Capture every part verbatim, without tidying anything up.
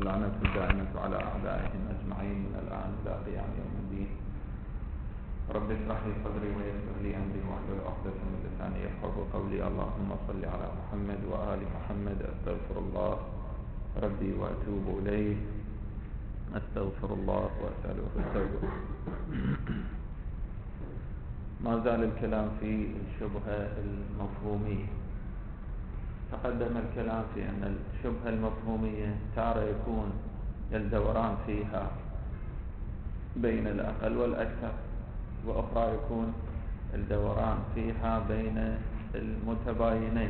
واللعنة الدائمة على أعدائهم أجمعين من الآن إلى قيام يوم الدين. رب اشرح لي صدري ويسر لي أمري واحلل عقدة من لساني يفقهوا قولي. اللهم صل على محمد وآل محمد. أستغفر الله ربي وأتوب إليه. أستغفر الله وأسأله التوبة. ما زال الكلام في الشبهة المفهومية. تقدم الكلام في أن الشبهة المفهومية تارة يكون الدوران فيها بين الأقل والأكثر، وأخرى يكون الدوران فيها بين المتباينين،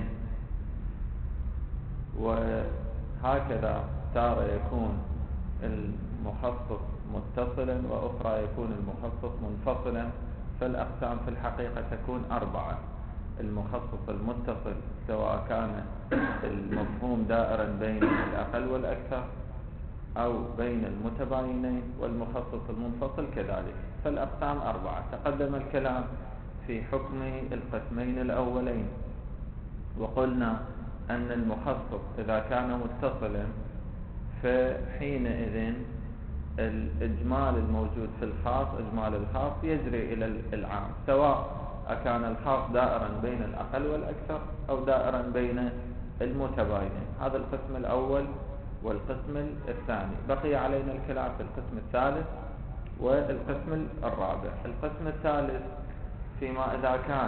وهكذا تارة يكون المخصص متصلا وأخرى يكون المخصص منفصلا. فالأقسام في الحقيقة تكون أربعة: المخصص المتصل سواء كان المفهوم دائرا بين الأقل والأكثر أو بين المتباينين، والمخصص المنفصل كذلك. فالأقسام أربعة. تقدم الكلام في حكم القسمين الأولين، وقلنا أن المخصص إذا كان متصلا فحينئذ الإجمال الموجود في الخاص، إجمال الخاص يجري إلى العام، سواء كان الخاص دائرا بين الأقل والأكثر أو دائرا بين المتباينين. هذا القسم الأول والقسم الثاني. بقي علينا الكلام في القسم الثالث والقسم الرابع. القسم الثالث فيما إذا كان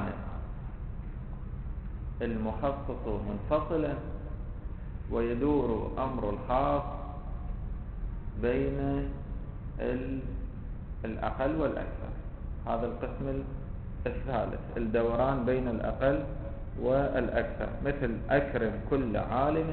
المخصص منفصلا ويدور أمر الخاص بين الأقل والأكثر. هذا القسم الثالث، الدوران بين الأقل والأكثر، مثل أكرم كل عالم،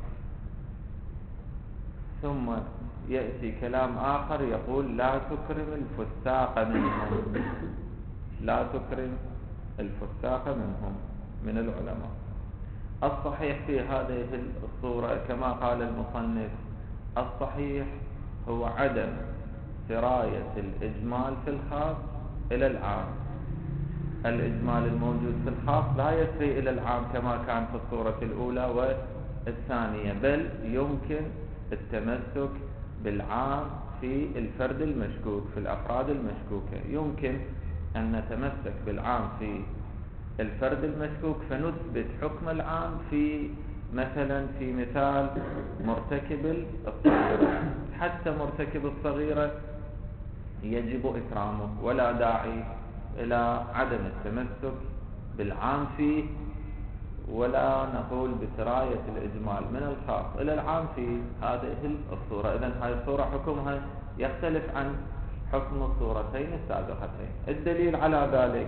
ثم يأتي كلام آخر يقول لا تكرم الفساق منهم، لا تكرم الفساق منهم من العلماء. الصحيح في هذه الصورة كما قال المصنف، الصحيح هو عدم سراية الإجمال في الخاص إلى العام. الإجمال الموجود في الخاص لا يسري إلى العام كما كان في الصورة الأولى والثانية، بل يمكن التمسك بالعام في الفرد المشكوك، في الأفراد المشكوكة. يمكن أن نتمسك بالعام في الفرد المشكوك فنثبت حكم العام في مثلا في مثال مرتكب الصغيرة. حتى مرتكب الصغيرة يجب إكرامه، ولا داعي إلى عدم التمسك بالعام فيه، ولا نقول بسراية الإجمال من الخاص إلى العام في هذه الصورة. إذن هذه الصورة حكمها يختلف عن حكم الصورتين السابقتين. الدليل على ذلك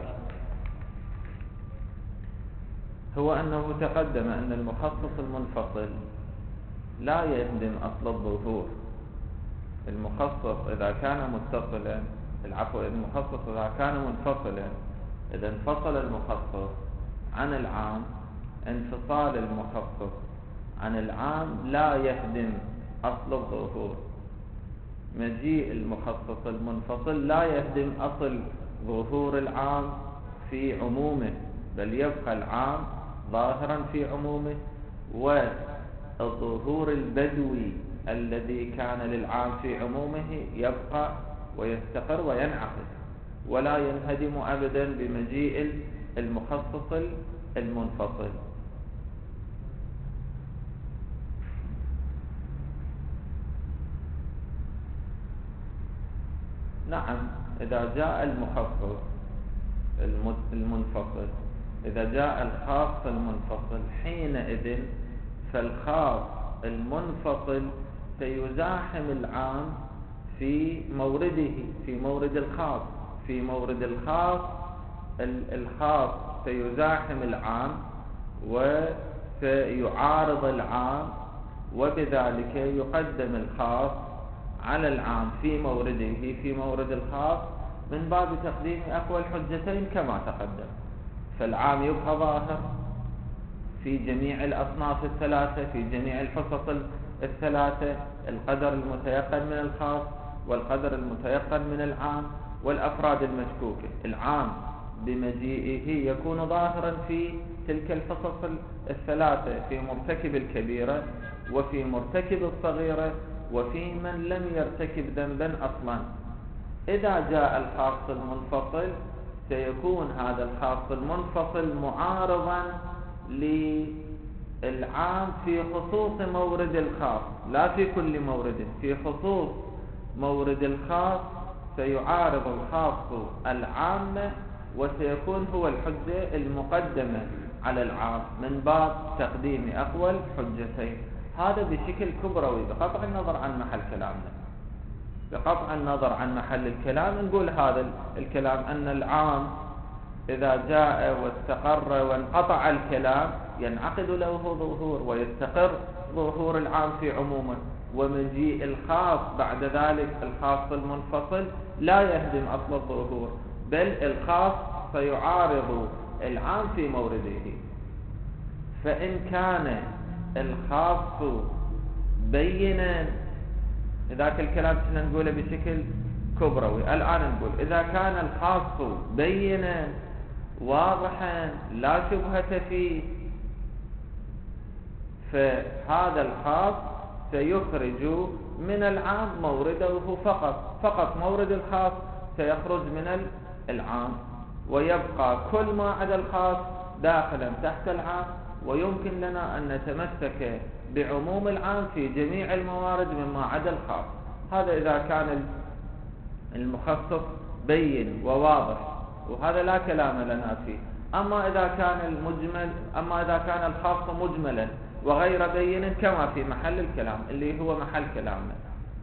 هو أنه تقدم أن المخصص المنفصل لا يهدم أصل الظهور. المخصص إذا كان متصلا، العفو المخصص إذا كان منفصلا، إذا انفصل المخصص عن العام، انفصال المخصص عن العام لا يهدم أصل الظهور. مجيء المخصص المنفصل لا يهدم أصل ظهور العام في عمومه، بل يبقى العام ظاهرا في عمومه، والظهور البدوي الذي كان للعام في عمومه يبقى ويستقر وينعقد، ولا ينهدم أبدا بمجيء المخصص المنفصل. نعم، إذا جاء المخصص المنفصل، إذا جاء الخاص المنفصل، حينئذ فالخاص المنفصل سيزاحم العام في مورده، في مورد الخاص. في مورد الخاص الخاص سيزاحم العام وسيعارض العام، وبذلك يقدم الخاص على العام في مورده، في مورد الخاص، من باب تقديم أقوى الحجتين كما تقدم. فالعام يبقى ظاهر في جميع الأصناف الثلاثة، في جميع الحصص الثلاثة، القدر المتيقن من الخاص والقدر المتيقن من العام والأفراد المشكوكة. العام بمجيئه يكون ظاهرا في تلك الحصص الثلاثة، في مرتكب الكبيرة وفي مرتكب الصغيرة وفي من لم يرتكب ذنبا أصلا. إذا جاء الخاص المنفصل سيكون هذا الخاص المنفصل معارضا للعام في خصوص مورد الخاص، لا في كل مورد، في خصوص مورد الخاص سيعارض الخاص العامة، وسيكون هو الحجة المقدمة على العام من باب تقديم أقوى الحجتين. هذا بشكل كبروي بقطع النظر عن محل كلامنا. بقطع النظر عن محل الكلام نقول هذا الكلام أن العام إذا جاء واستقر وانقطع الكلام ينعقد له ظهور ويستقر ظهور العام في عمومه، ومجيء الخاص بعد ذلك الخاص المنفصل لا يهدم أصل الظهور، بل الخاص سيعارض العام في مورده. فإن كان الخاص بينا، ذاك الكلام كنا نقوله بشكل كبروي، الآن نقول إذا كان الخاص بينا واضحا لا شبهة فيه، فهذا الخاص سيخرج من العام مورده فقط، فقط مورد الخاص سيخرج من العام، ويبقى كل ما عدا الخاص داخلا تحت العام. ويمكن لنا أن نتمسك بعموم العام في جميع الموارد مما عدا الخاص. هذا إذا كان المخصص بين وواضح، وهذا لا كلام لنا فيه. أما إذا كان المجمل أما إذا كان الخاص مجملا وغير بين كما في محل الكلام اللي هو محل كلامنا،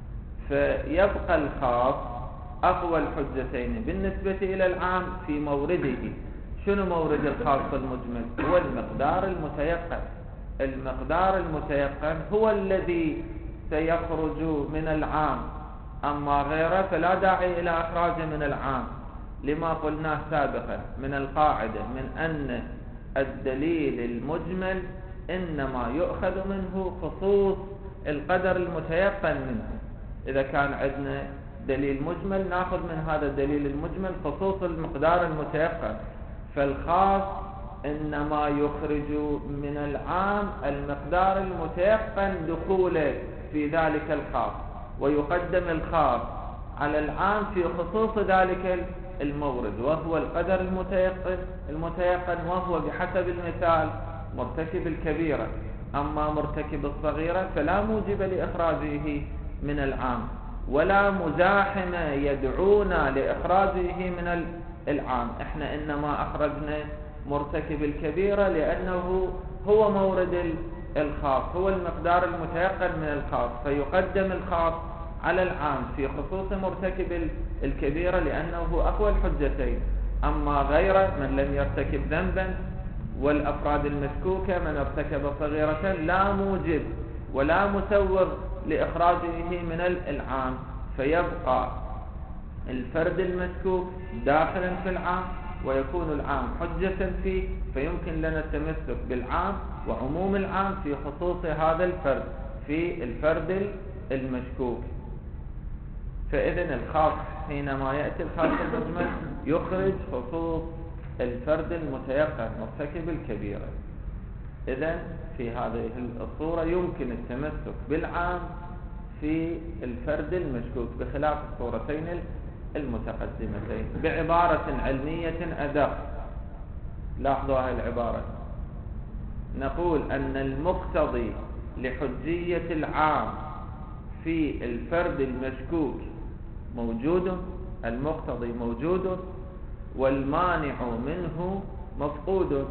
فيبقى الخاص أقوى الحجتين بالنسبة إلى العام في مورده. شنو مورد الخاص المجمل؟ هو المقدار المتيقن. المقدار المتيقن هو الذي سيخرج من العام، أما غيره فلا داعي إلى إخراجه من العام، لما قلناه سابقا من القاعدة من أن الدليل المجمل إنما يؤخذ منه خصوص القدر المتيقن منه. إذا كان عندنا دليل مجمل نأخذ من هذا الدليل المجمل خصوص المقدار المتيقن، فالخاص إنما يخرج من العام المقدار المتيقن دخوله في ذلك الخاص، ويقدم الخاص على العام في خصوص ذلك المورد، وهو القدر المتيقن المتيقن وهو بحسب المثال مرتكب الكبيرة. أما مرتكب الصغيرة فلا موجب لإخراجه من العام، ولا مزاحم يدعونا لإخراجه من العام. احنا إنما أخرجنا مرتكب الكبيرة لأنه هو مورد الخاص، هو المقدار المتيقن من الخاص، فيقدم الخاص على العام في خصوص مرتكب الكبيرة لأنه أقوى الحجتين. أما غيره من لم يرتكب ذنبا والأفراد المشكوكة من ارتكب صغيرة لا موجب ولا مسوغ لإخراجه من العام، فيبقى الفرد المشكوك داخلا في العام ويكون العام حجة فيه، فيمكن لنا التمسك بالعام وعموم العام في خصوص هذا الفرد في الفرد المشكوك. فإذن الخاص حينما يأتي الخاص المجمل يخرج خصوص الفرد المتيقن مرتكب الكبيرة. إذن في هذه الصورة يمكن التمسك بالعام في الفرد المشكوك بخلاف الصورتين المتقدمتين. بعبارة علمية أدق، لاحظوا هذه العبارة، نقول أن المقتضي لحجية العام في الفرد المشكوك موجود، المقتضي موجود، والمانع منه مفقود،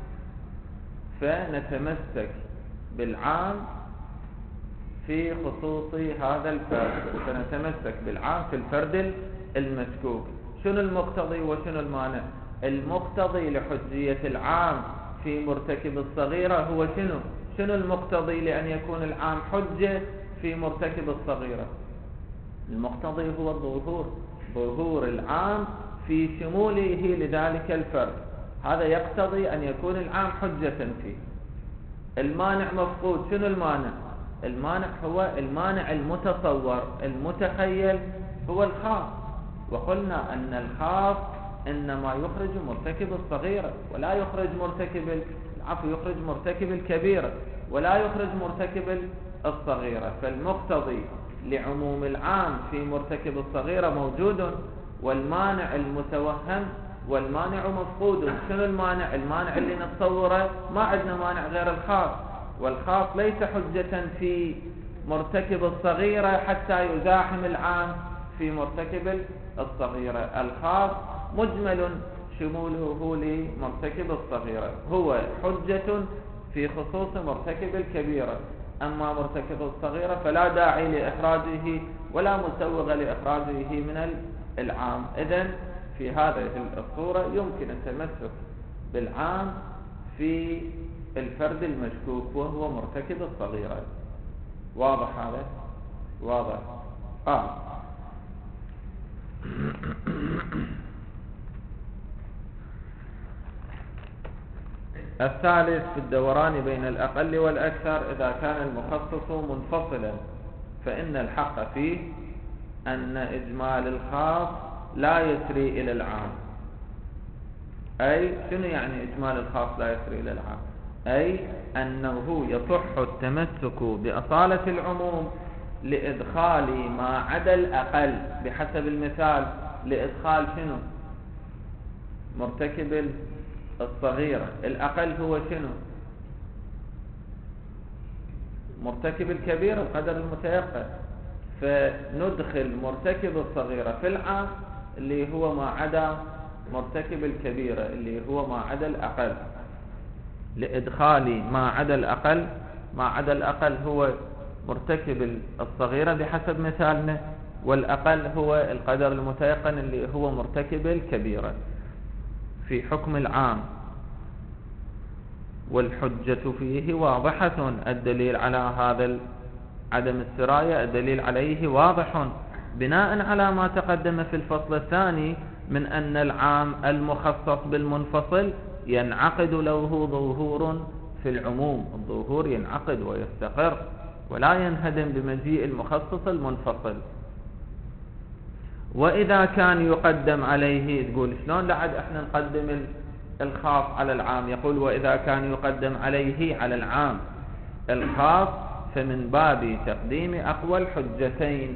فنتمسك بالعام في خصوص هذا الفرد، فنتمسك بالعام في الفرد المشكوك. شنو المقتضي وشنو المانع؟ المقتضي لحجية العام في مرتكب الصغيرة هو شنو؟ شنو المقتضي لأن يكون العام حجة في مرتكب الصغيرة؟ المقتضي هو الظهور، ظهور العام في شموله لذلك الفرد، هذا يقتضي أن يكون العام حجة فيه. المانع مفقود. شنو المانع؟ المانع هو المانع المتصور المتخيل، هو الخاص، وقلنا أن الخاص إنما يخرج مرتكب الصغيرة ولا يخرج مرتكب العفو يخرج مرتكب الكبيرة ولا يخرج مرتكب الصغيرة. فالمقتضي لعموم العام في مرتكب الصغيرة موجود، والمانع المتوهم والمانع مفقود. شنو المانع؟ المانع اللي نتصوره ما عندنا مانع غير الخاص، والخاص ليس حجة في مرتكب الصغيرة حتى يزاحم العام في مرتكب الصغيرة. الخاص مجمل شموله لمرتكب الصغيرة، هو حجة في خصوص مرتكب الكبيرة. أما مرتكب الصغيرة فلا داعي لإخراجه ولا مسوغ لإخراجه من العام. إذن في هذه الصورة يمكن التمسك بالعام في الفرد المشكوك وهو مرتكب الصغيرة. واضح هذا؟ واضح. آه. الثالث في الدوران بين الأقل والأكثر، إذا كان المخصص منفصلا فإن الحق فيه أن إجمال الخاص لا يسري إلى العام. أي شنو يعني إجمال الخاص لا يسري إلى العام؟ أي أنه يصح التمسك بأصالة العموم لإدخال ما عدا الأقل، بحسب المثال لإدخال شنو؟ مرتكب الصغيرة. الأقل هو شنو؟ مرتكب الكبير القدر المتيقن، فندخل مرتكب الصغيرة في العام اللي هو ما عدا مرتكب الكبيرة اللي هو ما عدا الأقل، لإدخال ما عدا الأقل. ما عدا الأقل هو مرتكب الصغيرة بحسب مثالنا، والأقل هو القدر المتيقن اللي هو مرتكب الكبيرة في حكم العام. والحجة فيه واضحة، الدليل على هذا عدم السراية الدليل عليه واضح بناء على ما تقدم في الفصل الثاني من أن العام المخصص بالمنفصل ينعقد له ظهور في العموم. الظهور ينعقد ويستقر ولا ينهدم بمجيء المخصص المنفصل. وإذا كان يقدم عليه، تقول شلون لعد احنا نقدم الخاص على العام؟ يقول وإذا كان يقدم عليه على العام الخاص فمن باب تقديم أقوى الحجتين.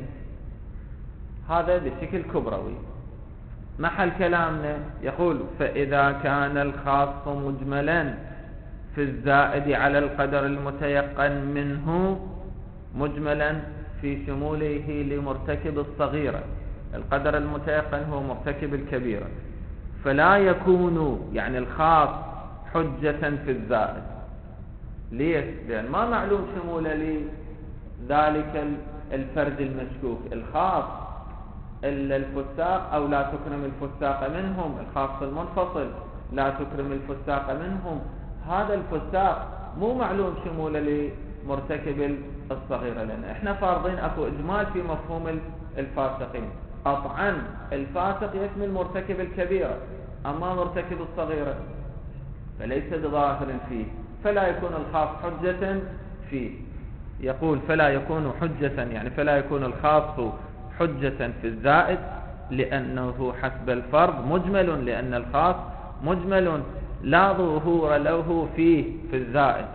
هذا بشكل كبروي. محل كلامنا يقول فإذا كان الخاص مجملا في الزائد على القدر المتيقن منه، مجملا في شموله لمرتكب الصغيرة، القدر المتيقن هو مرتكب الكبيرة، فلا يكون يعني الخاص حجة في الزائد. ليش؟ لأن ما معلوم شموله لذلك الفرد المشكوك. الخاص إلا الفساق أو لا تكرم الفساق منهم، الخاص المنفصل لا تكرم الفساق منهم، هذا الفساق مو معلوم شموله لمرتكب الصغيرة، لأن احنا فارضين اكو إجمال في مفهوم الفاسقين. قطعا الفاسق يشمل مرتكب الكبيرة، أما مرتكب الصغيرة فليس بظاهر فيه، فلا يكون الخاص حجة فيه. يقول فلا يكون حجة يعني فلا يكون الخاص حجة في الزائد لأنه حسب الفرض مجمل، لأن الخاص مجمل لا ظهور له فيه في الزائد،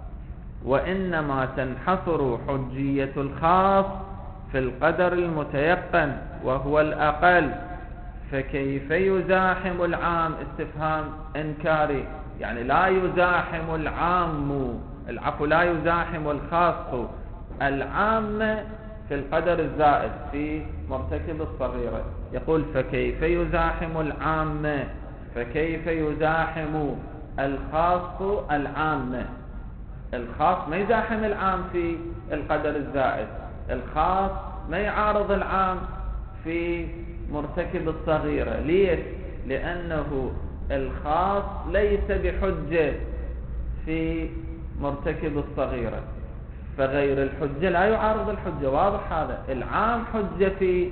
وإنما تنحصر حجية الخاص في القدر المتيقن وهو الأقل. فكيف يزاحم العام؟ استفهام إنكاري، يعني لا يزاحم العام، العفو لا يزاحم الخاص العام في القدر الزائد في مرتكب الصغيرة. يقول فكيف يزاحم العام؟ فكيف يزاحم الخاص العام؟ الخاص ما يزاحم العام في القدر الزائد، الخاص ما يعارض العام في مرتكب الصغيرة. ليش؟ لأنه الخاص ليس بحجة في مرتكب الصغيرة، فغير الحجة لا يعارض الحجة. واضح هذا؟ العام حجة في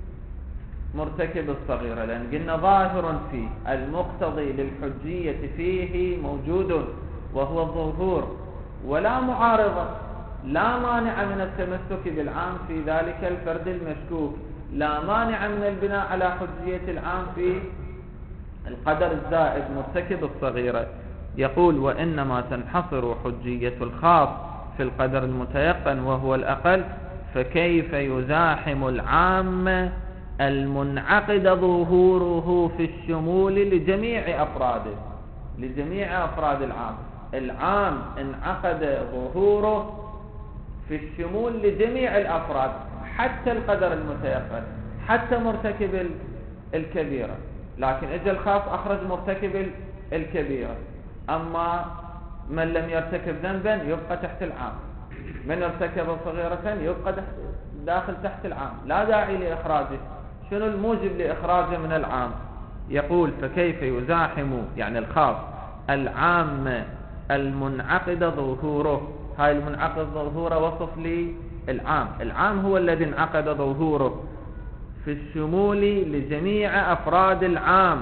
مرتكب الصغيرة، لأن قلنا ظاهر فيه، المقتضي للحجية فيه موجود وهو الظهور، ولا معارضة، لا مانع من التمسك بالعام في ذلك الفرد المشكوك، لا مانع من البناء على حجية العام في القدر الزائد مرتكب الصغيرة. يقول وإنما تنحصر حجية الخاص في القدر المتيقن وهو الأقل، فكيف يزاحم العام المنعقد ظهوره في الشمول لجميع أفراده، لجميع أفراد العام. العام انعقد ظهوره في الشمول لجميع الأفراد، حتى القدر المتيقن، حتى مرتكب الكبيرة، لكن اجى الخاص أخرج مرتكب الكبيرة. أما من لم يرتكب ذنبا يبقى تحت العام، من ارتكب صغيرة يبقى داخل تحت العام، لا داعي لإخراجه. شنو الموجب لإخراجه من العام؟ يقول فكيف يزاحم يعني الخاص العام المنعقد ظهوره. هاي المنعقد ظهوره وصف للعام، العام هو الذي انعقد ظهوره في الشمول لجميع أفراد العام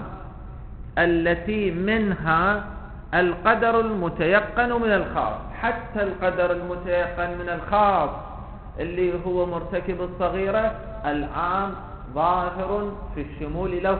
التي منها القدر المتيقن من الخاص. حتى القدر المتيقن من الخاص اللي هو مرتكب الصغيرة العام ظاهر في الشمول له،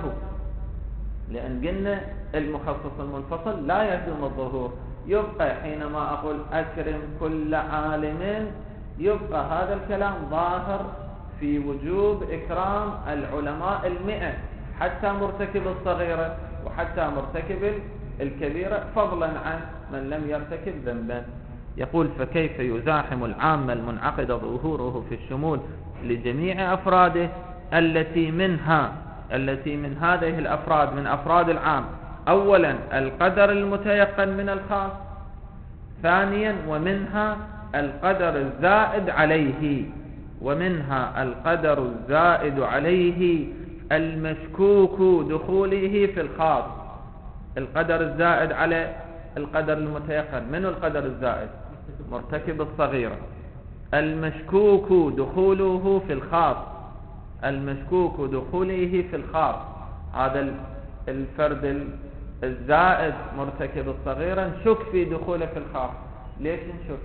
لأن قلنا المخصص المنفصل لا يلزم الظهور. يبقى حينما أقول أكرم كل عالم، يبقى هذا الكلام ظاهر في وجوب إكرام العلماء المئة، حتى مرتكب الصغيرة وحتى مرتكب الكبيرة، فضلا عن من لم يرتكب ذنبا. يقول فكيف يزاحم العام المنعقد ظهوره في الشمول لجميع أفراده التي منها التي من هذه الأفراد من أفراد العام، أولا القدر المتيقن من الخاص، ثانيا ومنها القدر الزائد عليه، ومنها القدر الزائد عليه المشكوك دخوله في الخاص. القدر الزائد على القدر المتيقن، من القدر الزائد؟ مرتكب الصغيرة. المشكوك دخوله في الخاص، المشكوك دخوله في الخاص، هذا الفرد الزائد مرتكب الصغيرة نشك في دخوله في الخاص. ليش نشك؟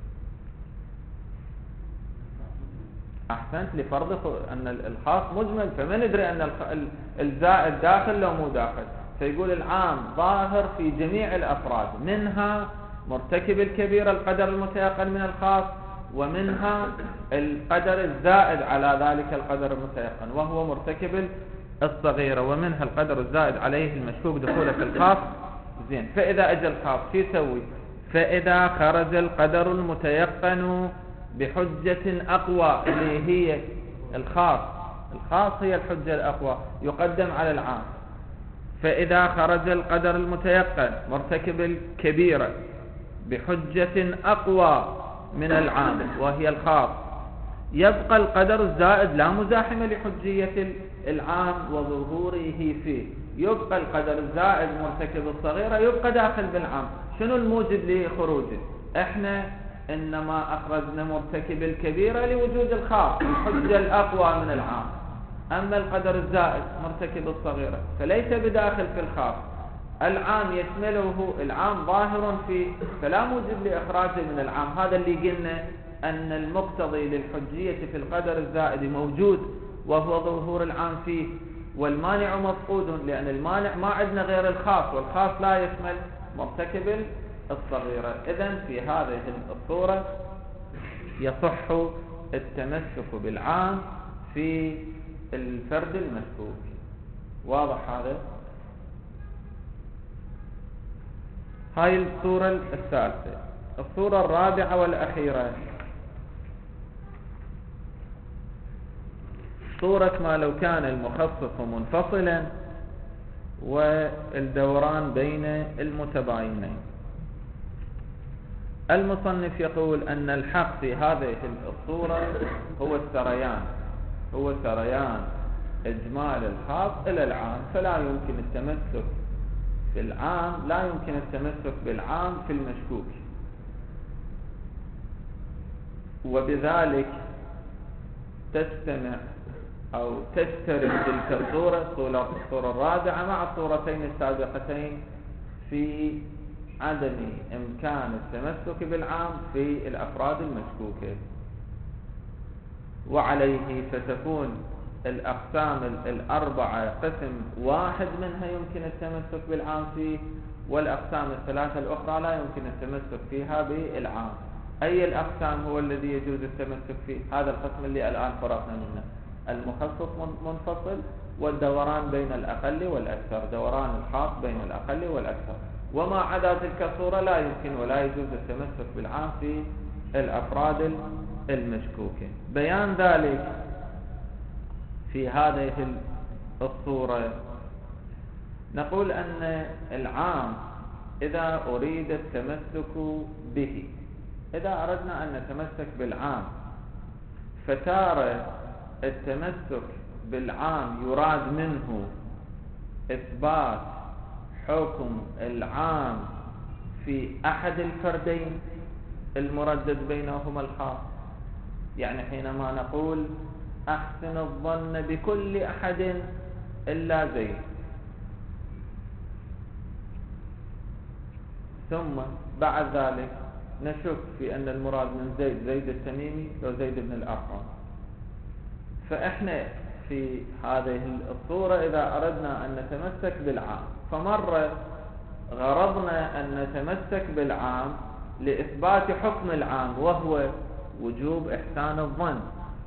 أحسنت، لفرض أن الخاص مجمل، فما ندري أن الزائد داخل لو مو داخل. فيقول العام ظاهر في جميع الأفراد، منها مرتكب الكبيرة القدر المتيقن من الخاص، ومنها القدر الزائد على ذلك القدر المتيقن وهو مرتكب الصغيرة، ومنها القدر الزائد عليه المشكوك دخوله في الخاص. زين، فإذا أجى الخاص شو يسوي؟ فإذا خرج القدر المتيقن بحجة أقوى اللي هي الخاص، الخاص هي الحجة الأقوى يقدم على العام. فإذا خرج القدر المتيقن مرتكب الكبيرة بحجة أقوى من العام وهي الخاص، يبقى القدر الزائد لا مزاحم لحجية العام وظهوره فيه، يبقى القدر الزائد مرتكب الصغيرة يبقى داخل بالعام. شنو الموجب لخروجه؟ احنا انما اخرجنا مرتكب الكبيرة لوجود الخاص الحجة الاقوى من العام، اما القدر الزائد مرتكب الصغيرة فليس بداخل في الخاص، العام يشمله، العام ظاهر فيه، فلا موجب لإخراجه من العام. هذا اللي قلنا أن المقتضي للحجية في القدر الزائد موجود وهو ظهور العام فيه، والمانع مفقود، لأن المانع ما عندنا غير الخاص، والخاص لا يشمل مرتكب الصغيرة. إذن في هذه الصورة يصح التمسك بالعام في الفرد المشكوك. واضح هذا؟ هاي الصورة الثالثة. الصورة الرابعة والأخيرة صورة ما لو كان المخصص منفصلا والدوران بين المتباينين. المصنف يقول أن الحق في هذه الصورة هو السريان، هو سريان إجمال الخاص إلى العام، فلا يمكن التمسك بالعام، لا يمكن التمسك بالعام في المشكوك. وبذلك تجتمع أو تشترك تلك الصورة، الصورة الرابعة، مع الصورتين السابقتين في عدم إمكان التمسك بالعام في الأفراد المشكوكة. وعليه فتكون الأقسام الأربعة قسم واحد منها يمكن التمسك بالعام فيه، والأقسام الثلاثة الأخرى لا يمكن التمسك فيها بالعام. أي الأقسام هو الذي يجوز التمسك فيه؟ هذا القسم اللي الآن فرغنا منه، المخصص منفصل، والدوران بين الأقل والأكثر، دوران الخاص بين الأقل والأكثر. وما عدا تلك الصورة لا يمكن ولا يجوز التمسك بالعام في الأفراد المشكوكة. بيان ذلك في هذه الصورة نقول أن العام إذا أريد التمسك به، إذا أردنا أن نتمسك بالعام، فتارة التمسك بالعام يراد منه إثبات حكم العام في أحد الفردين المردد بينهما الخاص. يعني حينما نقول أحسن الظن بكل أحد إلا زيد، ثم بعد ذلك نشك في أن المراد من زيد زيد التميمي أو زيد بن الأرقم، فإحنا في هذه الصورة إذا أردنا أن نتمسك بالعام، فمرة غرضنا أن نتمسك بالعام لإثبات حكم العام وهو وجوب إحسان الظن،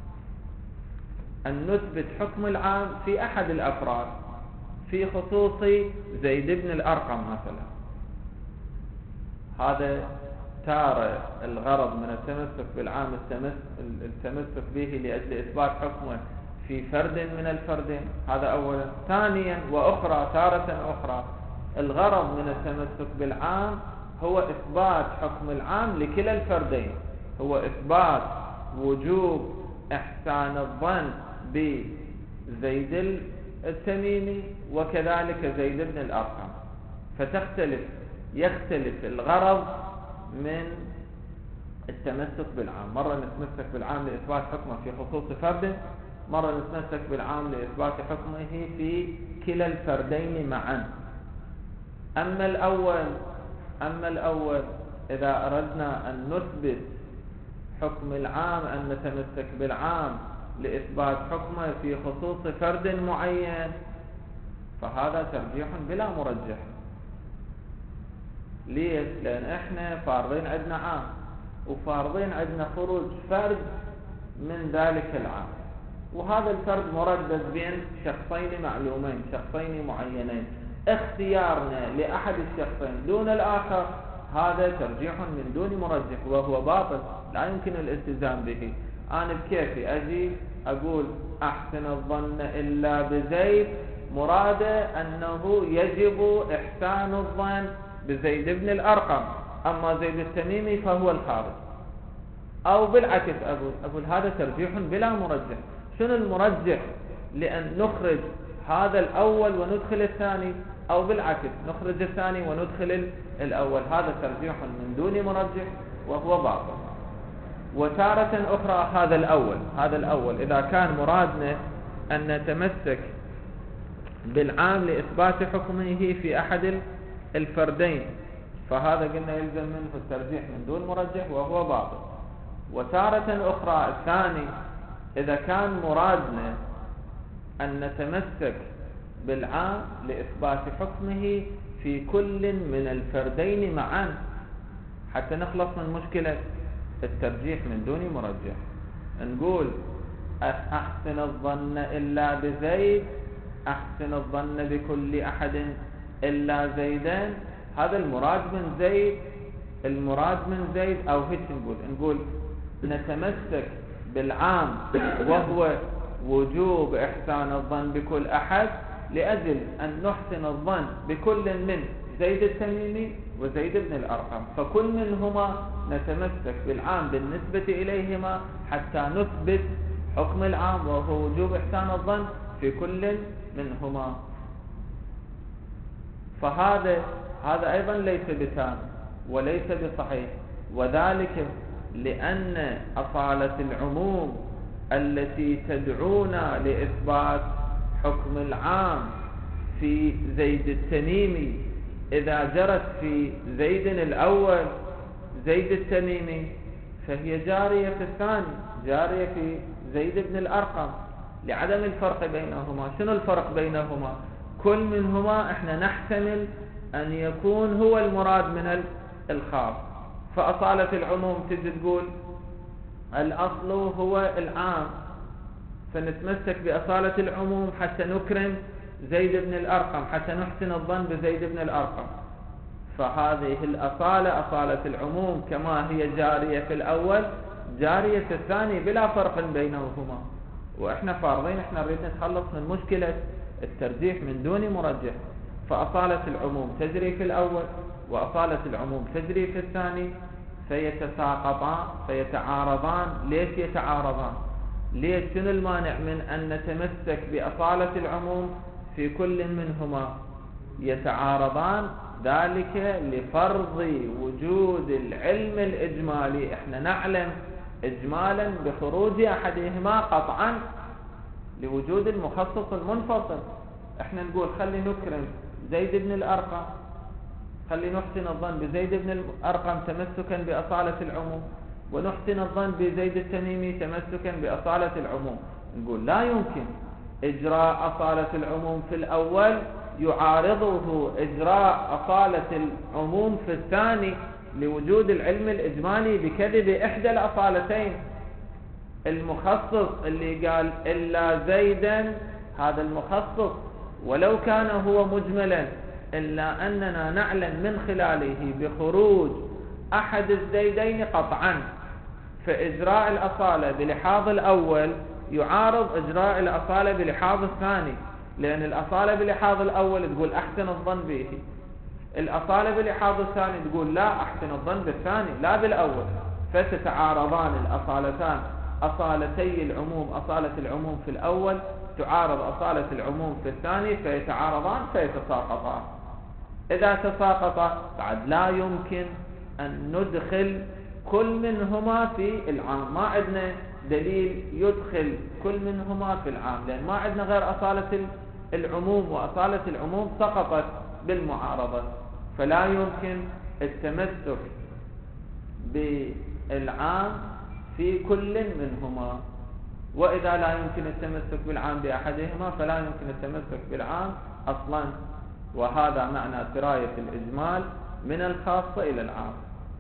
أن نثبت حكم العام في أحد الأفراد في خصوص زيد بن الأرقم مثلا. هذا تارة الغرض من التمسك بالعام التمسك به لأجل إثبات حكمه في فرد من الفردين، هذا أولا. ثانيا وأخرى تارة أخرى الغرض من التمسك بالعام هو إثبات حكم العام لكلا الفردين، هو إثبات وجوب إحسان الظن بزيد التميمي وكذلك زيد بن الأرقم. فتختلف يختلف الغرض من التمسك بالعام، مرة نتمسك بالعام لإثبات حكمه في خصوص فرد، مرة نتمسك بالعام لإثبات حكمه في كلا الفردين معا. أما الأول أما الأول إذا أردنا أن نثبت حكم العام، أن نتمسك بالعام لإثبات حكمه في خصوص فرد معين، فهذا ترجيح بلا مرجح. ليش؟ لأن إحنا فارضين عندنا عام، وفارضين عندنا خروج فرد من ذلك العام، وهذا الفرد مردد بين شخصين معلومين، شخصين معينين. اختيارنا لأحد الشخصين دون الآخر هذا ترجيح من دون مرجح وهو باطل، لا يمكن الالتزام به. أنا بكيفي أجي أقول أحسن الظن إلا بزيد، مرادة أنه يجب إحسان الظن بزيد بن الأرقم، أما زيد التميمي فهو الخارج. أو بالعكس أقول أقول هذا ترجيح بلا مرجح. شنو المرجح؟ لأن نخرج هذا الأول وندخل الثاني، أو بالعكس نخرج الثاني وندخل الأول، هذا ترجيح من دون مرجح وهو باطل. وتارة أخرى هذا الأول هذا الأول إذا كان مرادنا أن نتمسك بالعام لإثبات حكمه في أحد الفردين، فهذا قلنا يلزم منه الترجيح من دون مرجح وهو باطل. وتارة أخرى الثاني إذا كان مرادنا أن نتمسك بالعام لإثبات حكمه في كل من الفردين معا، حتى نخلص من مشكلة الترجيح من دون مرجح. نقول أحسن الظن إلا بزيد، أحسن الظن بكل أحد إلا زيدان، هذا المراد من زيد المراد من زيد أو هيك نقول نقول نتمسك بالعام وهو وجوب إحسان الظن بكل أحد لأجل أن نحسن الظن بكل من زيد التميمي وزيد بن الأرقم، فكل منهما نتمسك بالعام بالنسبة إليهما حتى نثبت حكم العام وهو وجوب إحسان الظن في كل منهما. فهذا هذا أيضا ليس بتام وليس بصحيح، وذلك لأن أصالة العموم التي تدعونا لإثبات حكم العام في زيد التميمي إذا جرت في زيد الأول زيد التميمي فهي جارية في الثاني، جارية في زيد بن الأرقم، لعدم الفرق بينهما. شنو الفرق بينهما؟ كل منهما احنا نحتمل أن يكون هو المراد من الخاص، فأصالة العموم تجي تقول الأصل هو العام، فنتمسك بأصالة العموم حتى نكرم زيد بن الأرقم، حتى نحسن الظن بزيد بن الأرقم. فهذه الأصالة أصالة العموم كما هي جارية في الأول جارية في الثاني بلا فرق بينهما. وإحنا فارضين إحنا نريد نتخلص من مشكلة الترجيح من دون مرجح. فأصالة العموم تجري في الأول وأصالة العموم تجري في الثاني، فيتساقطان فيتعارضان. ليش يتعارضان؟ ليش؟ شنو المانع من أن نتمسك بأصالة العموم في كل منهما؟ يتعارضان ذلك لفرض وجود العلم الإجمالي. احنا نعلم إجمالا بخروج أحدهما قطعا لوجود المخصص المنفصل. احنا نقول خلي نكرم زيد بن الأرقم، خلي نحسن الظن بزيد بن الأرقم تمسكا بأصالة العموم، ونحسن الظن بزيد التميمي تمسكا بأصالة العموم. نقول لا يمكن إجراء أصالة العموم في الأول يعارضه إجراء أصالة العموم في الثاني لوجود العلم الإجمالي بكذب إحدى الأصالتين. المخصص اللي قال إلا زيدا، هذا المخصص ولو كان هو مجملا إلا أننا نعلم من خلاله بخروج أحد الزيدين قطعا، فإجراء الأصالة بلحاظ الأول يعارض إجراء الأصالة بلحاظ الثاني، لأن الأصالة بلحاظ الأول تقول أحسن الظن به، الأصالة بلحاظ الثاني تقول لا أحسن الظن بالثاني لا بالأول، فتتعارضان الأصالتان. أصالتي العموم أصالة العموم في الأول تعارض أصالة العموم في الثاني، فيتعارضان فيتساقطان. إذا تساقطا بعد لا يمكن أن ندخل كل منهما في العام. ما عندنا دليل يدخل كل منهما في العام، لأن ما عندنا غير أصالة العموم، وأصالة العموم سقطت بالمعارضة، فلا يمكن التمسك بالعام في كل منهما. وإذا لا يمكن التمسك بالعام بأحدهما فلا يمكن التمسك بالعام أصلا. وهذا معنى سراية الإجمال من الخاصة إلى العام.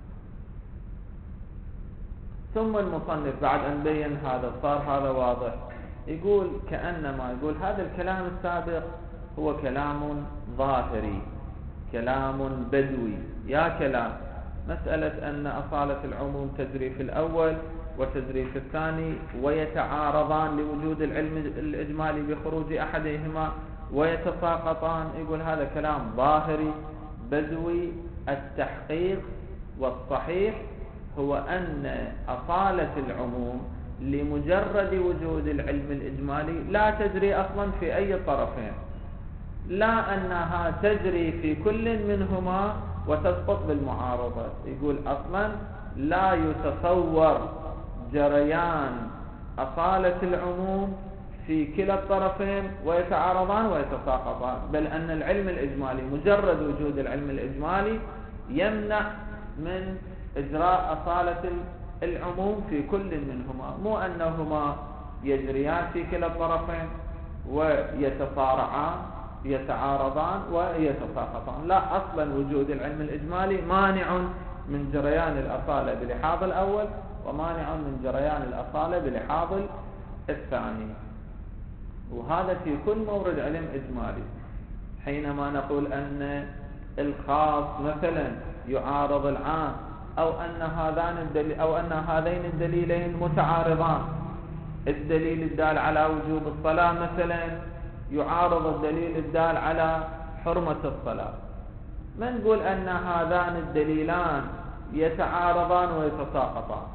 ثم المصنف بعد أن بين هذا صار هذا واضح، يقول كأنما يقول هذا الكلام السابق هو كلام ظاهري، كلام بدوي. يا كلام مسألة أن أصالة العموم تجري في الأول وتجري في الثاني ويتعارضان لوجود العلم الإجمالي بخروج أحدهما ويتساقطان، يقول هذا كلام ظاهري بدوي. التحقيق والصحيح هو أن أصالة العموم لمجرد وجود العلم الإجمالي لا تجري أصلا في أي طرفين، لا أنها تجري في كل منهما وتسقط بالمعارضة. يقول أصلا لا يتصور جريان أصالة العموم في كلا الطرفين ويتعارضان ويتساقطان، بل أن العلم الإجمالي مجرد وجود العلم الإجمالي يمنع من إجراء أصالة العموم في كل منهما، مو أنهما يجريان في كلا الطرفين ويتصارعان يتعارضان ويتساقطان. لا، أصلا وجود العلم الإجمالي مانع من جريان الأصالة بلحاظ الأول ومانع من جريان الأصالة بلحاظ الثاني. وهذا في كل مورد علم إجمالي. حينما نقول أن الخاص مثلا يعارض العام، أو أن هذان الدليل أو أن هذين الدليلين متعارضان، الدليل الدال على وجوب الصلاة مثلا يعارض الدليل الدال على حرمة الصلاة، ما نقول أن هذان الدليلان يتعارضان ويتساقطان.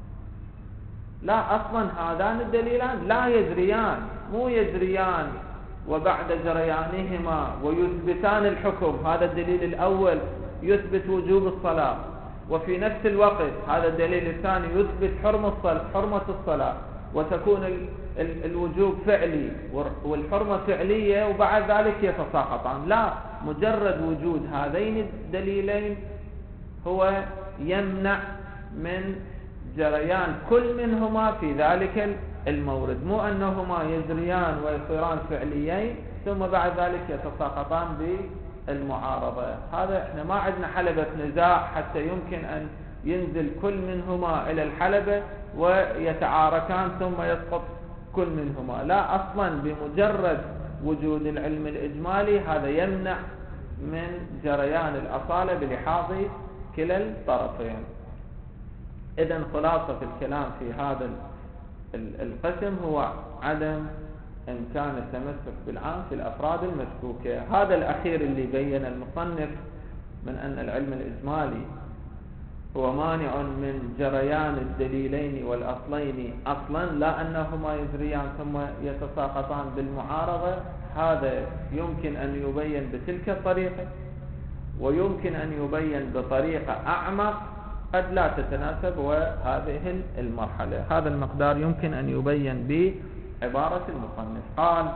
لا، أصلا هذان الدليلان لا يجريان، مو يجريان وبعد جريانهما ويثبتان الحكم. هذا الدليل الأول يثبت وجوب الصلاة، وفي نفس الوقت هذا الدليل الثاني يثبت حرمة الصلاة، وتكون الوجوب فعلي والحرمة فعلية، وبعد ذلك يتساقطان. لا، مجرد وجود هذين الدليلين هو يمنع من جريان كل منهما في ذلك المورد، مو أنهما يجريان ويصيران فعليين ثم بعد ذلك يتساقطان بالمعارضة. هذا احنا ما عندنا حلبة نزاع حتى يمكن أن ينزل كل منهما إلى الحلبة ويتعاركان ثم يسقط كل منهما. لا، أصلا بمجرد وجود العلم الإجمالي هذا يمنع من جريان الأصالة بلحاظ كلا الطرفين. إذن خلاصة الكلام في هذا القسم هو عدم إمكان التمسك بالعام في الأفراد المشكوكة. هذا الأخير اللي بين المصنف من أن العلم الإجمالي هو مانع من جريان الدليلين والأصلين أصلا، لا أنهما يجريان ثم يتساقطان بالمعارضة. هذا يمكن أن يبين بتلك الطريقة، ويمكن أن يبين بطريقة أعمق قد لا تتناسب وهذه المرحلة. هذا المقدار يمكن أن يبين بعبارة المصنف. قال: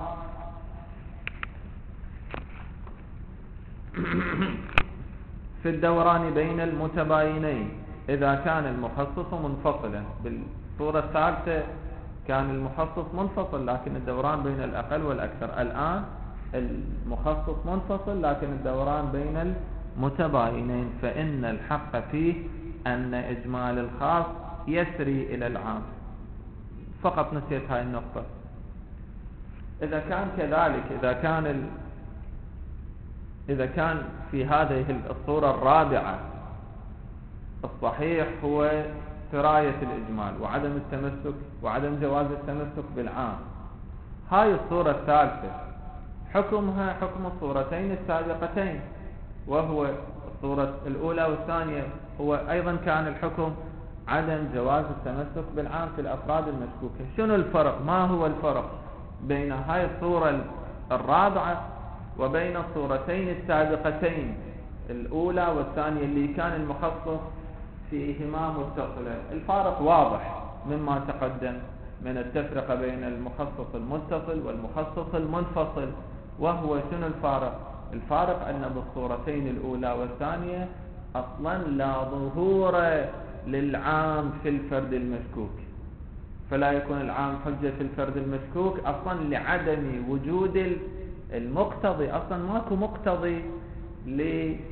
في الدوران بين المتباينين إذا كان المخصص منفصلا. بالصورة الثالثة كان المخصص منفصل لكن الدوران بين الأقل والأكثر. الآن المخصص منفصل لكن الدوران بين المتباينين، فإن الحق فيه أن إجمال الخاص يسري إلى العام. فقط نسيت هاي النقطة. إذا كان كذلك، إذا كان ال... إذا كان في هذه الصورة الرابعة الصحيح هو سراية الإجمال وعدم التمسك وعدم جواز التمسك بالعام، هاي الصورة الثالثة حكمها حكم الصورتين السابقتين، وهو الصورة الأولى والثانية هو أيضا كان الحكم عدم جواز التمسك بالعام في الأفراد المشكوكة. شنو الفرق؟ ما هو الفرق بين هاي الصورة الرابعة وبين الصورتين السابقتين الأولى والثانية اللي كان المخصص فيهما متصلة؟ الفارق واضح مما تقدم من التفرقة بين المخصص المتصل والمخصص المنفصل. وهو شنو الفارق؟ الفارق أن بالصورتين الأولى والثانية أصلا لا ظهور للعام في الفرد المشكوك، فلا يكون العام حجة في الفرد المشكوك أصلا لعدم وجود المقتضي. أصلا ماكو مقتضي لحجية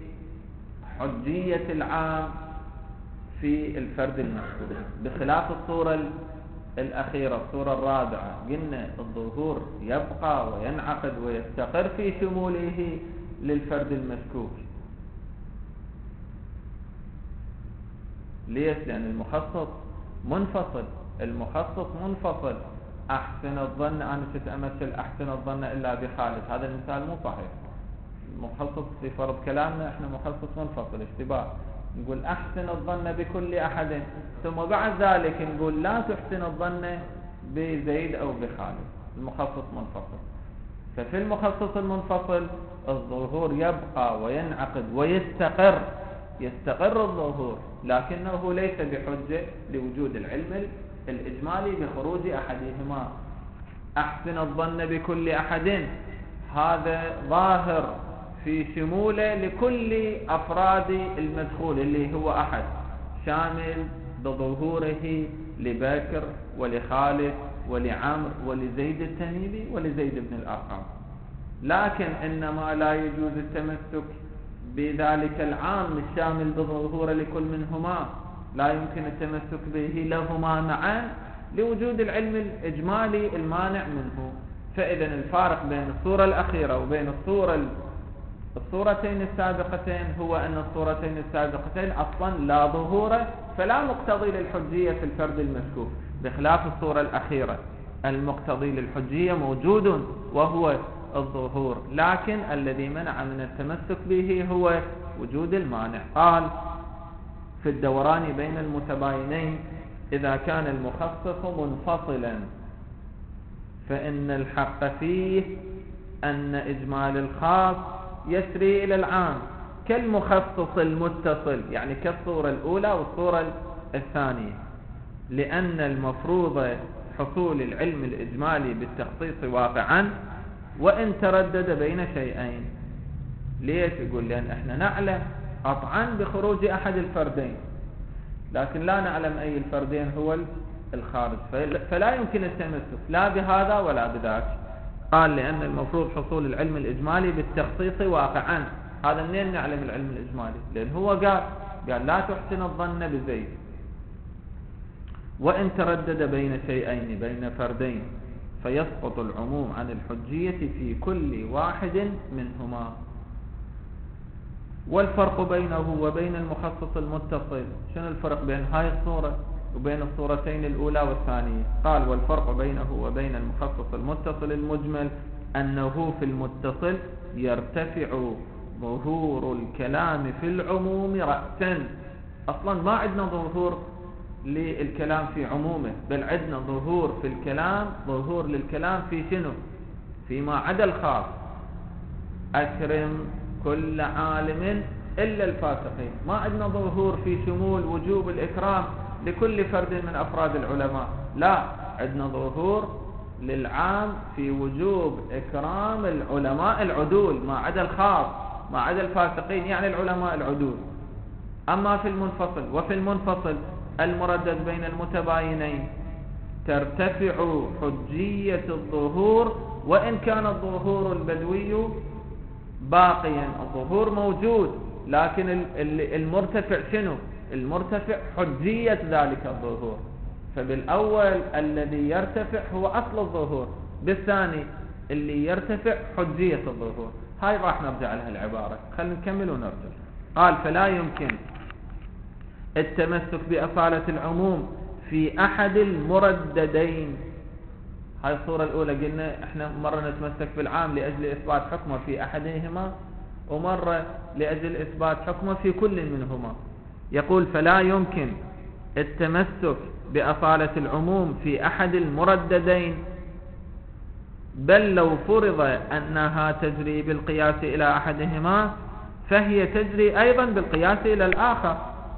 العام في الفرد المشكوك، بخلاف الصورة الأخيرة الصورة الرابعة قلنا الظهور يبقى وينعقد ويستقر في شموله للفرد المشكوك. ليش؟ لأن المخصص منفصل. المخصص منفصل. أحسن الظن، أنا كنت أمثل أحسن الظن إلا بخالد، هذا المثال مو صحيح. المخصص في فرض كلامنا إحنا مخصص منفصل، اشتباه. نقول أحسن الظن بكل أحد، ثم بعد ذلك نقول لا تحسن الظن بزيد أو بخالد. المخصص منفصل. ففي المخصص المنفصل الظهور يبقى وينعقد ويستقر، يستقر الظهور، لكنه ليس بحجة لوجود العلم الإجمالي بخروج أحدهما. أحسن الظن بكل أحد هذا ظاهر في شموله لكل أفراد المدخول اللي هو أحد، شامل بظهوره لبكر ولخالد ولعمر ولزيد التميمي ولزيد بن الأرقم. لكن إنما لا يجوز التمسك بذلك العام الشامل بظهور لكل منهما، لا يمكن التمسك به لهما معا لوجود العلم الإجمالي المانع منه. فإذا الفارق بين الصورة الأخيرة وبين الصورة الصورتين السابقتين هو أن الصورتين السابقتين أصلا لا ظهور، فلا مقتضي للحجية في الفرد المشكوك، بخلاف الصورة الأخيرة المقتضي للحجية موجود وهو الظهور، لكن الذي منع من التمسك به هو وجود المانع. قال: في الدوران بين المتباينين إذا كان المخصص منفصلا فإن الحق فيه أن إجمال الخاص يسري إلى العام كالمخصص المتصل، يعني كالصورة الأولى والصورة الثانية، لأن المفروض حصول العلم الإجمالي بالتخصيص واقعا وإن تردد بين شيئين. ليش؟ يقول لأن احنا نعلم قطعا بخروج أحد الفردين، لكن لا نعلم أي الفردين هو الخارج، فلا يمكن التمسك لا بهذا ولا بذاك. قال: لأن المفروض حصول العلم الإجمالي بالتخصيص واقعا. هذا منين نعلم العلم الإجمالي؟ لأن هو قال قال لا تحسن الظن بزيد. وإن تردد بين شيئين بين فردين فيسقط العموم عن الحجية في كل واحد منهما. والفرق بينه وبين المخصص المتصل، شنو الفرق بين هاي الصورة وبين الصورتين الأولى والثانية؟ قال والفرق بينه وبين المخصص المتصل المجمل أنه في المتصل يرتفع ظهور الكلام في العموم رأسا. أصلا ما عندنا ظهور للكلام في عمومه، بل عندنا ظهور في الكلام، ظهور للكلام في شنو؟ فيما عدا الخاص. أكرم كل عالم إلا الفاسقين. ما عندنا ظهور في شمول وجوب الإكرام لكل فرد من أفراد العلماء، لا، عندنا ظهور للعام في وجوب إكرام العلماء العدول ما عدا الخاص، ما عدا الفاسقين، يعني العلماء العدول. أما في المنفصل، وفي المنفصل المردد بين المتباينين ترتفع حجية الظهور وإن كان الظهور البدوي باقيا، الظهور موجود، لكن المرتفع شنو؟ المرتفع حجية ذلك الظهور. فبالأول الذي يرتفع هو أصل الظهور، بالثاني اللي يرتفع حجية الظهور. هاي راح نرجع لها العبارة، خلينا نكمل ونرجع. قال فلا يمكن التمسك بأصالة العموم في أحد المرددين. هاي الصورة الأولى قلنا احنا مرة نتمسك بالعام لأجل إثبات حكمه في أحدهما، ومرة لأجل إثبات حكمه في كل منهما. يقول فلا يمكن التمسك بأصالة العموم في أحد المرددين، بل لو فرض أنها تجري بالقياس إلى أحدهما فهي تجري أيضا بالقياس إلى الآخر،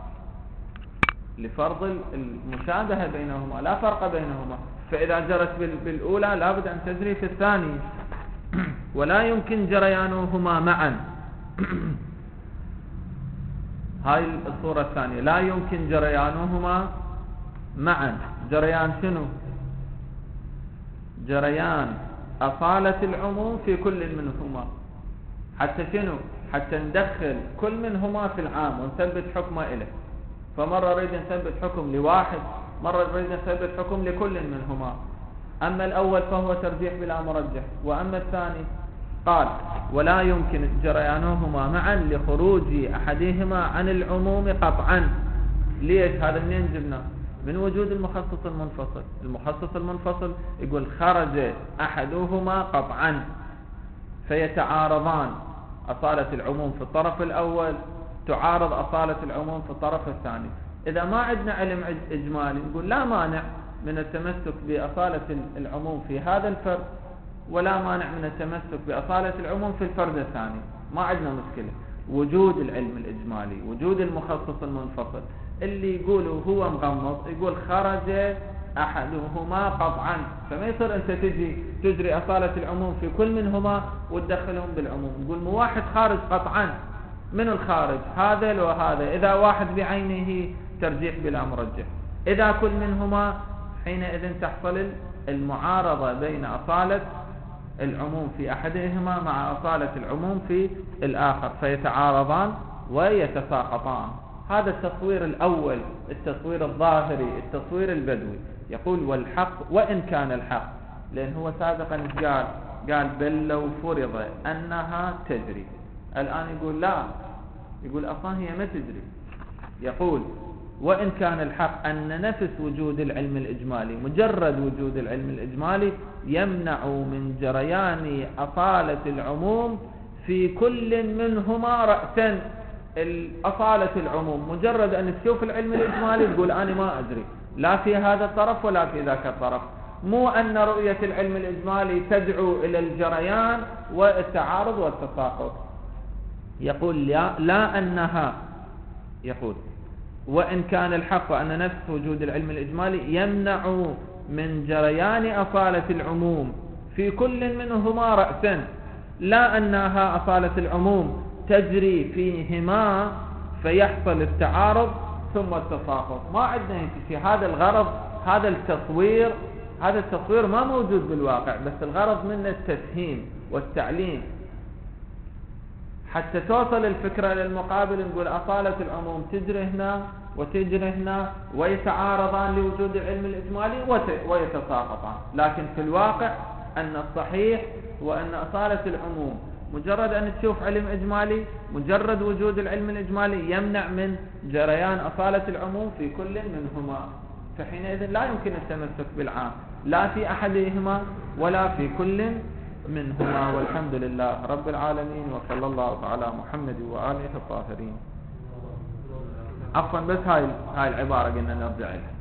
لفرض المشابهة بينهما، لا فرق بينهما. فإذا جرت بالأولى لابد أن تجري في الثانية. ولا يمكن جريانهما معا. هاي الصورة الثانية، لا يمكن جريانهما معا. جريان شنو؟ جريان أصالة العموم في كل منهما. حتى شنو؟ حتى ندخل كل منهما في العام ونثبت حكمه إليه. فمرة نريد نثبت حكم لواحد، مرة نريد نثبت حكم لكل منهما. أما الأول فهو ترجيح بلا مرجح، وأما الثاني قال ولا يمكن جريانهما معا لخروج أحدهما عن العموم قطعا. ليش؟ هذا منين جبنا؟ من وجود المخصص المنفصل. المخصص المنفصل يقول خرج أحدهما قطعا، فيتعارضان. أصالة العموم في الطرف الأول تعارض أصالة العموم في الطرف الثاني. إذا ما عندنا علم إجمالي نقول لا مانع من التمسك بأصالة العموم في هذا الفرد، ولا مانع من التمسك بأصالة العموم في الفرد الثاني، ما عندنا مشكلة. وجود العلم الإجمالي، وجود المخصص المنفصل، اللي يقولوا هو مغمض يقول خرج أحدهما قطعا، فما يصير أنت تجي تجري أصالة العموم في كل منهما وتدخلهم بالعموم. نقول مو واحد خارج قطعا. من الخارج؟ هذا لو هذا. إذا واحد بعينه ترجيح بلا مرجح، إذا كل منهما حينئذ تحصل المعارضة بين أصالة العموم في أحدهما مع أصالة العموم في الآخر، فيتعارضان ويتساقطان. هذا التصوير الأول، التصوير الظاهري، التصوير البدوي. يقول والحق وإن كان الحق، لأن هو سابقا قال قال بل لو فرض أنها تجري. الآن يقول لا، يقول أصلا هي ما تجري. يقول وإن كان الحق أن نفس وجود العلم الإجمالي، مجرد وجود العلم الإجمالي يمنع من جريان أصالة العموم في كل منهما رأسا. أصالة العموم مجرد أن تشوف العلم الإجمالي تقول أنا ما أدري لا في هذا الطرف ولا في ذاك الطرف. مو أن رؤية العلم الإجمالي تدعو إلى الجريان والتعارض والتساقط. يقول لا, لا أنها يقول وإن كان الحق أن نفس وجود العلم الإجمالي يمنع من جريان أصالة العموم في كل منهما رأسا، لا أنها أصالة العموم تجري فيهما فيحصل التعارض ثم التساقط. ما عندنا في هذا الغرض، هذا التصوير هذا التصوير ما موجود بالواقع، بس الغرض منه التفهيم والتعليم حتى توصل الفكرة للمقابل نقول أصالة العموم تجري هنا وتجري هنا ويتعارضان لوجود العلم الإجمالي ويتساقطان، لكن في الواقع أن الصحيح هو أن أصالة العموم مجرد أن تشوف علم إجمالي، مجرد وجود العلم الإجمالي يمنع من جريان أصالة العموم في كل منهما، فحينئذ لا يمكن التمسك بالعام لا في أحدهما ولا في كل منهما. والحمد لله رب العالمين، وصلى الله على محمد وآله الطاهرين. عفوا بس هاي هاي العبارة قلنا نرجع لها.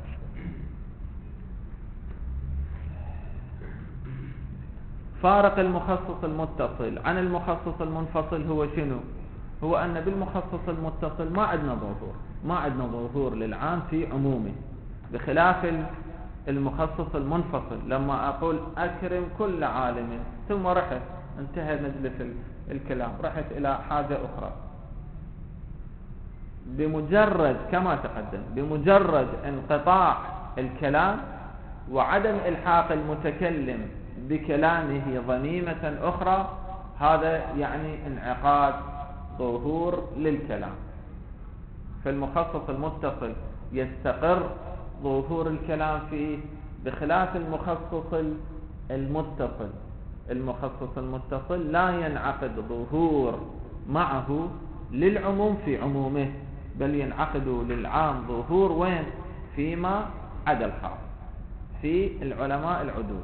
فارق المخصص المتصل عن المخصص المنفصل هو شنو؟ هو أن بالمخصص المتصل ما عندنا ظهور، ما عندنا ظهور للعام في عمومه، بخلاف المخصص المنفصل. لما أقول أكرم كل عالم ثم رحت انتهى مجلس الكلام، رحت إلى حاجة أخرى، بمجرد كما تقدم بمجرد انقطاع الكلام وعدم إلحاق المتكلم بكلامه ضميمة أخرى، هذا يعني انعقاد ظهور للكلام. فالمخصص المتصل يستقر ظهور الكلام فيه، بخلاف المخصص المتصل. المخصص المتصل لا ينعقد ظهور معه للعموم في عمومه، بل ينعقد للعام ظهور وين؟ فيما عدا الخاص، في العلماء العدول.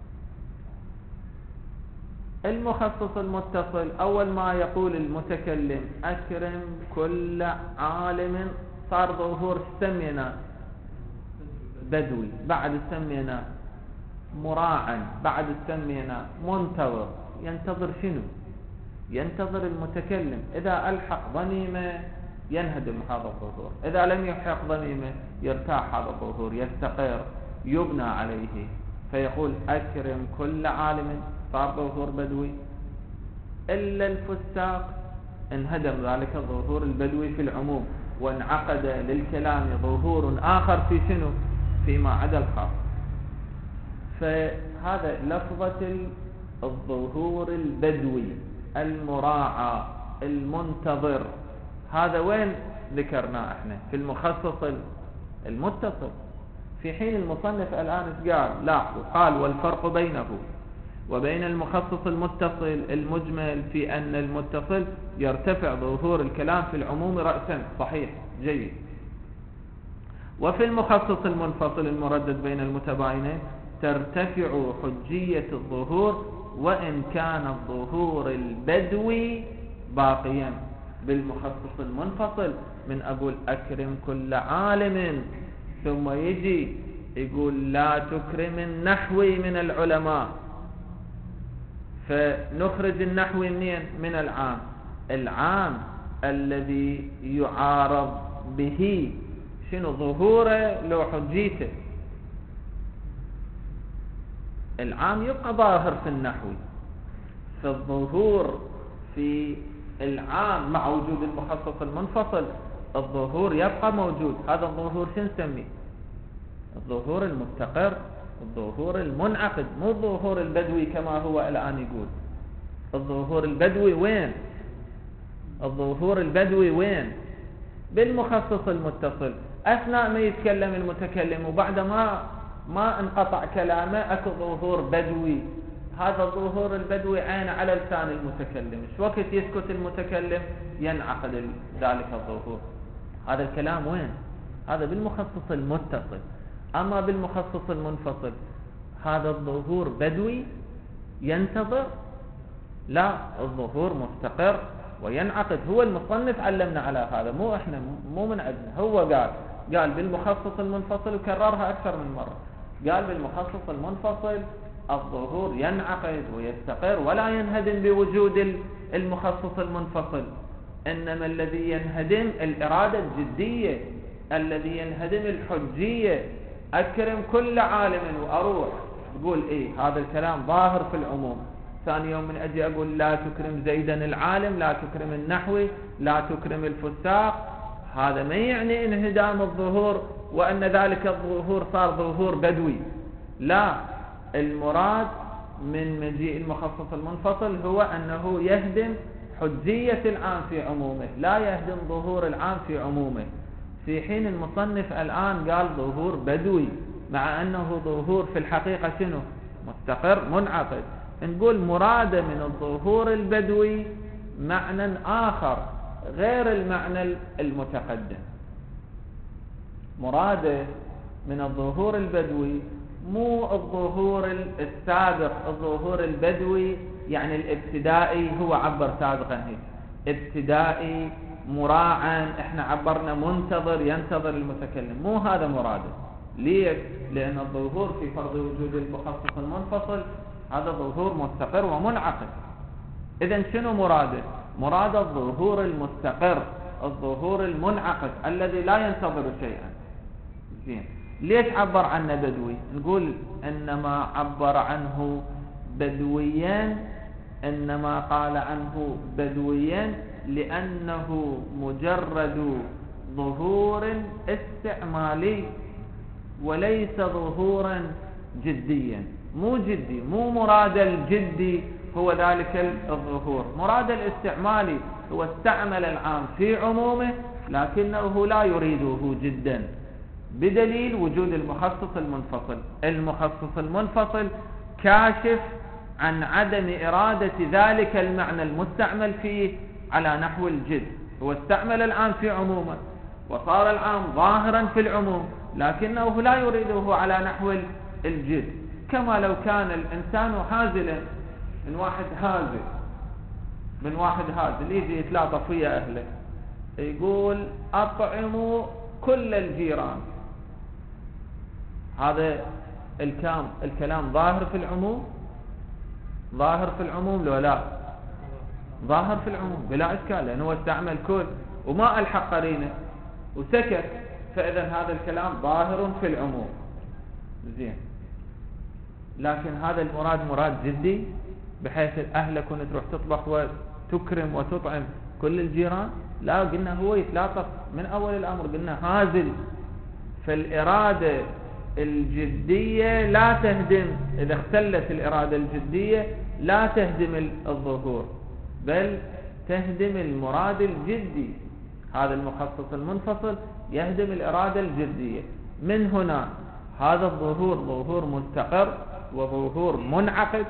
المخصص المتصل أول ما يقول المتكلم أكرم كل عالم، صار ظهور سمينا بدوي، بعد سمينا مراعا، بعد سمينا منتظر. ينتظر شنو؟ ينتظر المتكلم، إذا ألحق ضميمه ينهدم هذا الظهور، إذا لم يلحق ضميمه يرتاح هذا الظهور، يستقر، يبنى عليه، فيقول أكرم كل عالم، صار ظهور بدوي. إلا الفساق انهدم ذلك الظهور البدوي في العموم، وانعقد للكلام ظهور آخر في شنو؟ فيما عدا الخاص. فهذا لفظة الظهور البدوي المراعى المنتظر، هذا وين ذكرناه احنا؟ في المخصص المتصل. في حين المصنف الآن قال لاحظوا، قال والفرق بينه وبين المخصص المتصل المجمل في أن المتصل يرتفع ظهور الكلام في العموم رأسا، صحيح جيد. وفي المخصص المنفصل المردد بين المتباينين ترتفع حجية الظهور وإن كان الظهور البدوي باقيا. بالمخصص المنفصل من أقول أكرم كل عالم، ثم يجي يقول لا تكرم النحوي من العلماء، فنخرج النحوي منين؟ من العام. العام الذي يعارض به شنو؟ ظهوره لو حجيته. العام يبقى ظاهر في النحوي، فالظهور في العام مع وجود المخصص المنفصل الظهور يبقى موجود. هذا الظهور شو نسميه؟ الظهور المستقر، الظهور المنعقد، مو الظهور البدوي كما هو الآن يقول. الظهور البدوي وين؟ الظهور البدوي وين؟ بالمخصص المتصل، أثناء ما يتكلم المتكلم وبعد ما ما انقطع كلامه أكو ظهور بدوي. هذا الظهور البدوي عين على لسان المتكلم، ايش وقت يسكت المتكلم ينعقد ذلك الظهور. هذا الكلام وين؟ هذا بالمخصص المتصل. أما بالمخصص المنفصل هذا الظهور بدوي ينتظر، لا، الظهور مستقر وينعقد. هو المصنف علمنا على هذا، مو احنا، مو من عندنا. هو قال قال بالمخصص المنفصل وكررها أكثر من مرة، قال بالمخصص المنفصل الظهور ينعقد ويستقر ولا ينهدم بوجود المخصص المنفصل، إنما الذي ينهدم الإرادة الجدية، الذي ينهدم الحجية. أكرم كل عالم وأروح تقول إيه هذا الكلام ظاهر في العموم، ثاني يوم من أجي أقول لا تكرم زيدا العالم، لا تكرم النحوي، لا تكرم الفساق، هذا ما يعني انهدام الظهور وأن ذلك الظهور صار ظهور بدوي. لا، المراد من مجيء المخصص المنفصل هو أنه يهدم حجية العام في عمومه، لا يهدم ظهور العام في عمومه، في حين المصنف الآن قال ظهور بدوي، مع أنه ظهور في الحقيقة شنو؟ مستقر منعقد. نقول مراد من الظهور البدوي معنى آخر غير المعنى المتقدم. مراده من الظهور البدوي مو الظهور السابق، الظهور البدوي يعني الابتدائي، هو عبر سابقا هيك ابتدائي مراعا، احنا عبرنا منتظر ينتظر المتكلم، مو هذا مراده. ليش؟ لأن الظهور في فرض وجود المخصص المنفصل هذا ظهور مستقر ومنعقد. إذن شنو مراده؟ مراد الظهور المستقر، الظهور المنعقد الذي لا ينتظر شيئا. زين، ليش عبر عنه بدوي؟ نقول إنما عبر عنه بدويا، إنما قال عنه بدويا لأنه مجرد ظهور استعمالي وليس ظهورا جديا. مو جدي، مو مراد الجدي هو ذلك الظهور، مراد الاستعمالي هو استعمل العام في عمومه لكنه لا يريده جدا، بدليل وجود المخصص المنفصل. المخصص المنفصل كاشف عن عدم إرادة ذلك المعنى المستعمل فيه على نحو الجد. هو استعمل العام في عمومه وصار العام ظاهرا في العموم لكنه لا يريده على نحو الجد، كما لو كان الإنسان هازلا، من واحد هازل من واحد هازل يجي يتلاطف ويا أهله يقول أطعموا كل الجيران، هذا الكلام الكلام ظاهر في العموم، ظاهر في العموم لو لا ظاهر في العموم بلا إشكال، لأنه استعمل كل وما ألحق قرينه وسكت، فإذا هذا الكلام ظاهر في العموم. زين، لكن هذا المراد مراد جدي بحيث أهلك كنت تروح تطبخ وتكرم وتطعم كل الجيران؟ لا، قلنا هو يتلاطف من أول الأمر، قلنا هازل. فالإرادة الجدية لا تهدم، إذا اختلت الإرادة الجدية لا تهدم الظهور بل تهدم المراد الجدي. هذا المخصص المنفصل يهدم الإرادة الجدية. من هنا هذا الظهور ظهور مستقر وظهور منعقد،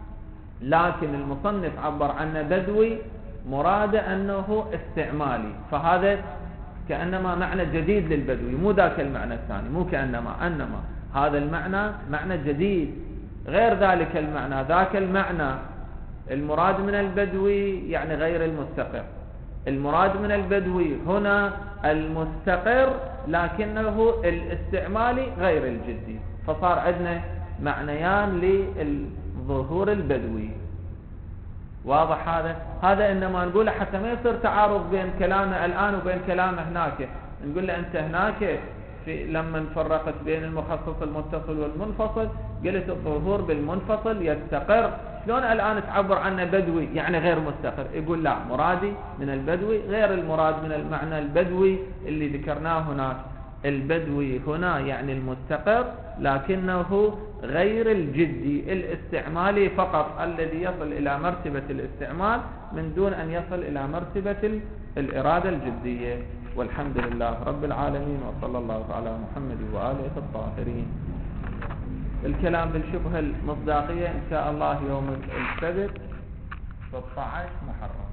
لكن المصنف عبر عنه بدوي مراد أنه استعمالي، فهذا كأنما معنى جديد للبدوي، مو ذاك المعنى الثاني، مو كأنما، أنما هذا المعنى معنى جديد غير ذلك المعنى. ذاك المعنى المراد من البدوي يعني غير المستقر، المراد من البدوي هنا المستقر لكنه الاستعمالي غير الجدي، فصار عندنا معنيان للظهور البدوي. واضح هذا؟ هذا إنما نقوله حتى ما يصير تعارض بين كلامه الآن وبين كلامه هناك. نقول له أنت هناك في لما فرقت بين المخصص المتصل والمنفصل قلت الظهور بالمنفصل يستقر، شلون الآن تعبر عنه بدوي يعني غير مستقر؟ يقول لا، مرادي من البدوي غير المراد من المعنى البدوي اللي ذكرناه هناك. البدوي هنا يعني المستقر لكنه غير الجدي، الاستعمالي فقط، الذي يصل إلى مرتبة الاستعمال من دون أن يصل إلى مرتبة الإرادة الجدية. والحمد لله رب العالمين، وصلى الله على محمد وآله الطاهرين. الكلام بالشبهة المصداقية إن شاء الله يوم السبت ستة عشر محرم.